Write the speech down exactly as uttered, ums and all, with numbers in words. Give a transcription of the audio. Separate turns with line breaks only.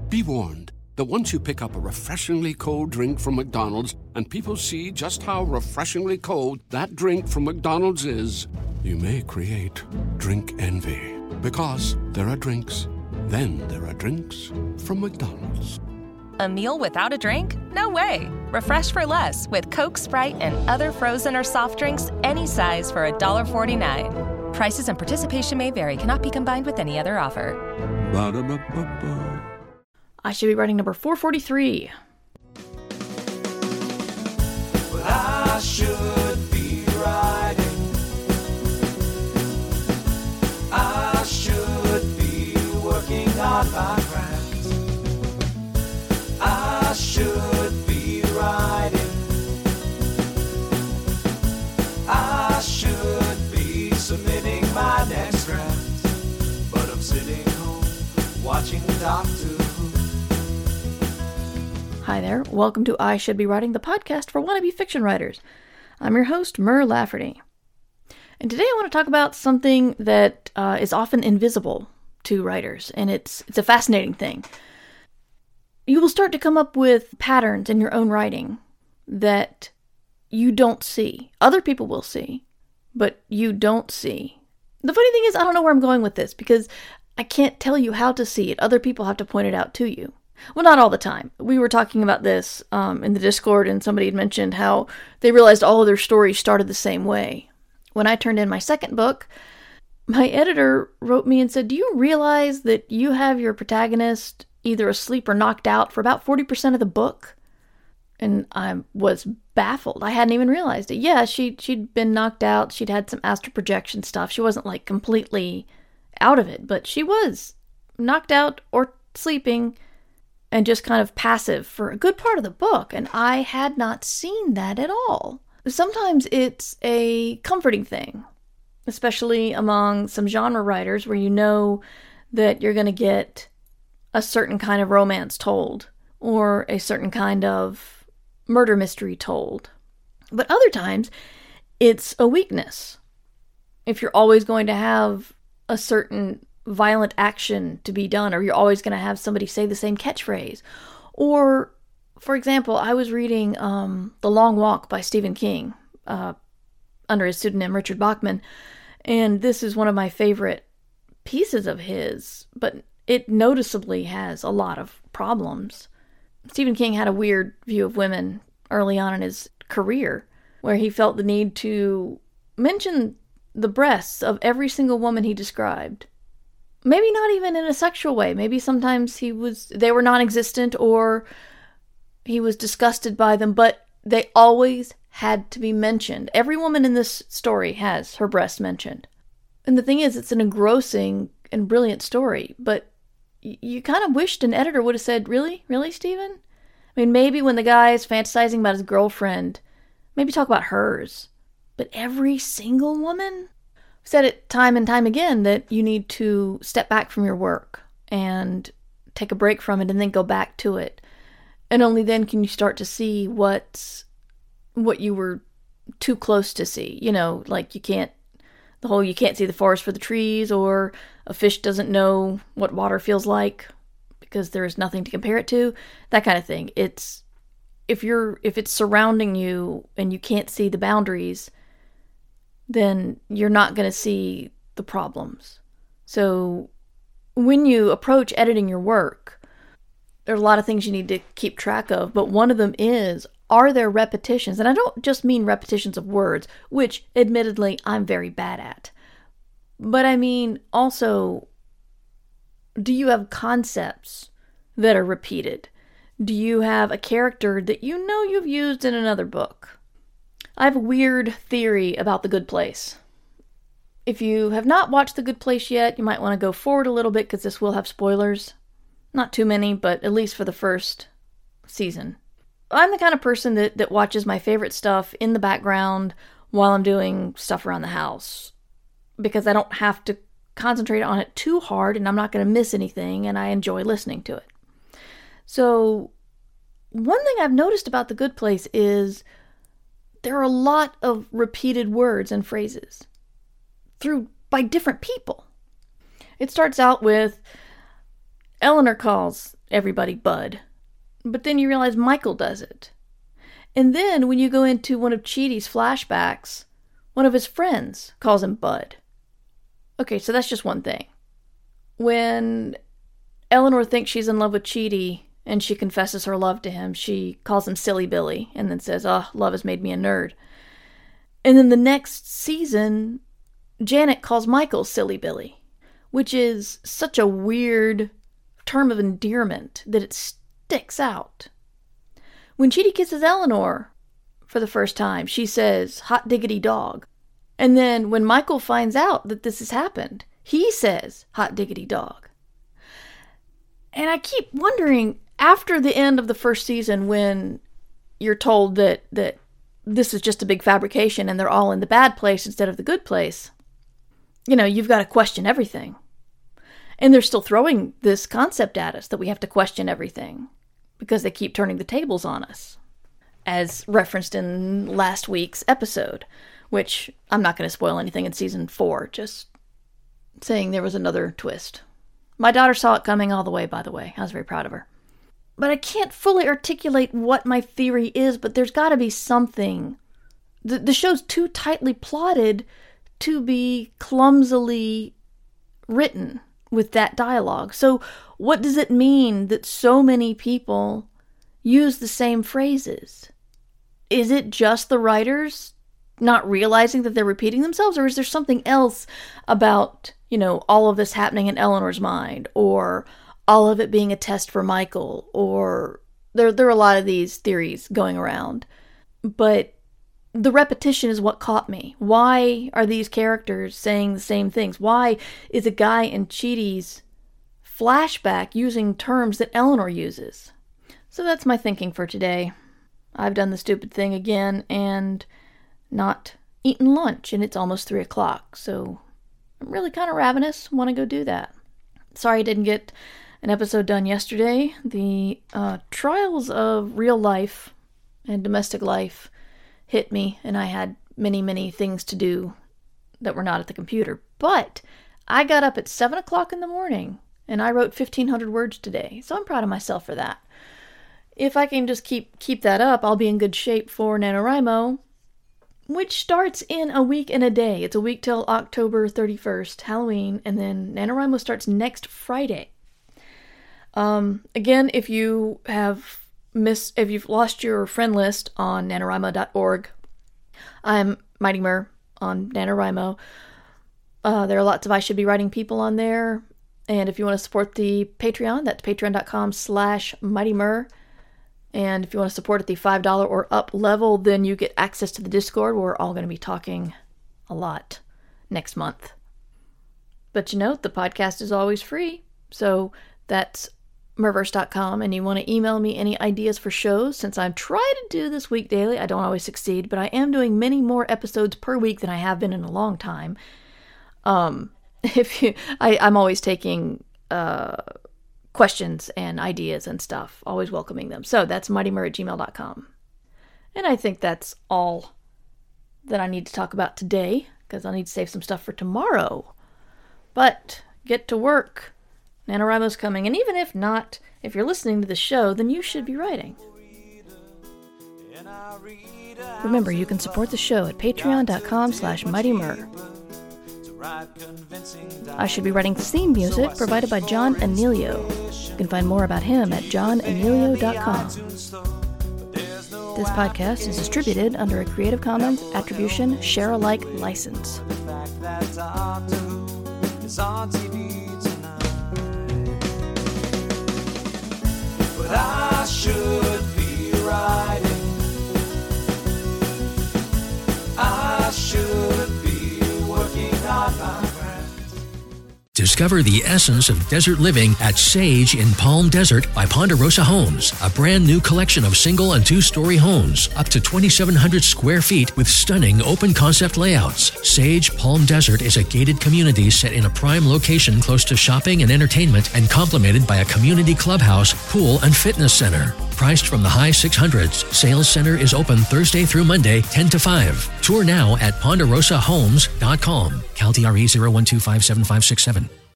Be warned that once you pick up a refreshingly cold drink from McDonald's and people see just how refreshingly cold that drink from McDonald's is, you may create drink envy. Because there are drinks. Then there are drinks from McDonald's.
A meal without a drink? No way. Refresh for less with Coke, Sprite, and other frozen or soft drinks any size for one dollar forty-nine. Prices and participation may vary. Cannot be combined with any other offer.
Ba-da-ba-ba-ba.
I should be writing number four forty-three.
Well, I should be writing. I should be working on my craft. I should be writing. I should be submitting my next draft. But I'm sitting home watching Doctor Who.
Hi there, welcome to I Should Be Writing, the podcast for wannabe fiction writers. I'm your host, Mur Lafferty. And today I want to talk about something that uh, is often invisible to writers, and it's it's a fascinating thing. You will start to come up with patterns in your own writing that you don't see. Other people will see, but you don't see. The funny thing is, I don't know where I'm going with this, because I can't tell you how to see it. Other people have to point it out to you. Well, not all the time. We were talking about this um, in the Discord, and somebody had mentioned how they realized all of their stories started the same way. When I turned in my second book, my editor wrote me and said, "Do you realize that you have your protagonist either asleep or knocked out for about forty percent of the book?" And I was baffled. I hadn't even realized it. Yeah, she, she'd been knocked out. She'd had some astral projection stuff. She wasn't, like, completely out of it, but she was knocked out or sleeping and just kind of passive for a good part of the book, and I had not seen that at all. Sometimes it's a comforting thing, especially among some genre writers where you know that you're going to get a certain kind of romance told, or a certain kind of murder mystery told. But other times, it's a weakness. If you're always going to have a certain violent action to be done, or you're always going to have somebody say the same catchphrase. Or, for example, I was reading um, The Long Walk by Stephen King, uh, under his pseudonym Richard Bachman, and this is one of my favorite pieces of his, but it noticeably has a lot of problems. Stephen King had a weird view of women early on in his career, where he felt the need to mention the breasts of every single woman he described. Maybe not even in a sexual way. Maybe sometimes he was they were non-existent, or he was disgusted by them, but they always had to be mentioned. Every woman in this story has her breasts mentioned. And the thing is, it's an engrossing and brilliant story, but y- you kind of wished an editor would have said, really? Really, Stephen? I mean, maybe when the guy is fantasizing about his girlfriend, maybe talk about hers. But every single woman? I've said it time and time again that you need to step back from your work and take a break from it and then go back to it. And only then can you start to see what's, what you were too close to see. You know, like you can't, the whole you can't see the forest for the trees, or a fish doesn't know what water feels like because there is nothing to compare it to. That kind of thing. It's, if you're, if it's surrounding you and you can't see the boundaries, then you're not going to see the problems. So when you approach editing your work, there are a lot of things you need to keep track of, but one of them is, are there repetitions? And I don't just mean repetitions of words, which admittedly I'm very bad at. But I mean also, do you have concepts that are repeated? Do you have a character that you know you've used in another book? I have a weird theory about The Good Place. If you have not watched The Good Place yet, you might want to go forward a little bit because this will have spoilers. Not too many, but at least for the first season. I'm the kind of person that, that watches my favorite stuff in the background while I'm doing stuff around the house, because I don't have to concentrate on it too hard and I'm not going to miss anything, and I enjoy listening to it. So one thing I've noticed about The Good Place is there are a lot of repeated words and phrases through by different people. It starts out with, Eleanor calls, everybody Bud. But then you realize Michael does it. And then when you go into one of Chidi's flashbacks, one of his friends calls him Bud. Okay, so that's just one thing. When Eleanor thinks she's in love with Chidi and she confesses her love to him, she calls him Silly Billy and then says, oh, love has made me a nerd. And then the next season, Janet calls Michael Silly Billy, which is such a weird term of endearment that it sticks out. When Chidi kisses Eleanor for the first time, she says, hot diggity dog. And then when Michael finds out that this has happened, he says, hot diggity dog. And I keep wondering, after the end of the first season, when you're told that, that this is just a big fabrication and they're all in the bad place instead of the good place, you know, you've got to question everything. And they're still throwing this concept at us that we have to question everything because they keep turning the tables on us, as referenced in last week's episode, which I'm not going to spoil anything in season four, just saying there was another twist. My daughter saw it coming all the way, by the way. I was very proud of her. But I can't fully articulate what my theory is, but there's got to be something. The, the show's too tightly plotted to be clumsily written with that dialogue. So what does it mean that so many people use the same phrases? Is it just the writers not realizing that they're repeating themselves, or is there something else about, you know, all of this happening in Eleanor's mind, or all of it being a test for Michael, or there there are a lot of these theories going around, but the repetition is what caught me. Why are these characters saying the same things? Why is a guy in Chidi's flashback using terms that Eleanor uses? So that's my thinking for today. I've done the stupid thing again and not eaten lunch, and it's almost three o'clock, so I'm really kind of ravenous. Want to go do that. Sorry I didn't get an episode done yesterday. The uh, trials of real life and domestic life hit me, and I had many, many things to do that were not at the computer. But I got up at seven o'clock in the morning, and I wrote fifteen hundred words today, so I'm proud of myself for that. If I can just keep keep that up, I'll be in good shape for NaNoWriMo, which starts in a week and a day. It's a week till October thirty-first, Halloween, and then NaNoWriMo starts next Friday. Um, again, if you have miss if you've lost your friend list on NaNoWriMo dot org, I'm Mighty Mer on NaNoWriMo. Uh, there are lots of I Should Be Writing people on there, and if you want to support the Patreon, that's patreon dot com slash Mighty Mer. And if you want to support at the five dollars or up level, then you get access to the Discord, where we're all going to be talking a lot next month. But you know, the podcast is always free, so that's merverse dot com, and you want to email me any ideas for shows. Since I'm trying to do this week daily, I don't always succeed, but I am doing many more episodes per week than I have been in a long time. Um, if you, I, I'm always taking uh, questions and ideas and stuff, always welcoming them. So that's mighty mer at gmail dot com. And I think that's all that I need to talk about today, because I'll need to save some stuff for tomorrow. But get to work. NaNoWriMo's coming, and even if not, if you're listening to the show, then you should be writing. Remember, you can support the show at patreon dot com slash Mighty Mer. I Should Be Writing theme music provided by John Anelio. You can find more about him at john anelio dot com. This podcast is distributed under a Creative Commons Attribution Share-alike license.
But I should be writing. I should be working on my craft.
Discover the essence of desert living at Sage in Palm Desert by Ponderosa Homes, a brand new collection of single and two-story homes, up to twenty-seven hundred square feet with stunning open concept layouts. Sage Palm Desert is a gated community set in a prime location close to shopping and entertainment and complemented by a community clubhouse, pool, and fitness center. Priced from the high six hundreds, Sales Center is open Thursday through Monday, ten to five. Tour now at ponderosa homes dot com. Cal T R E zero one two five seven five six seven.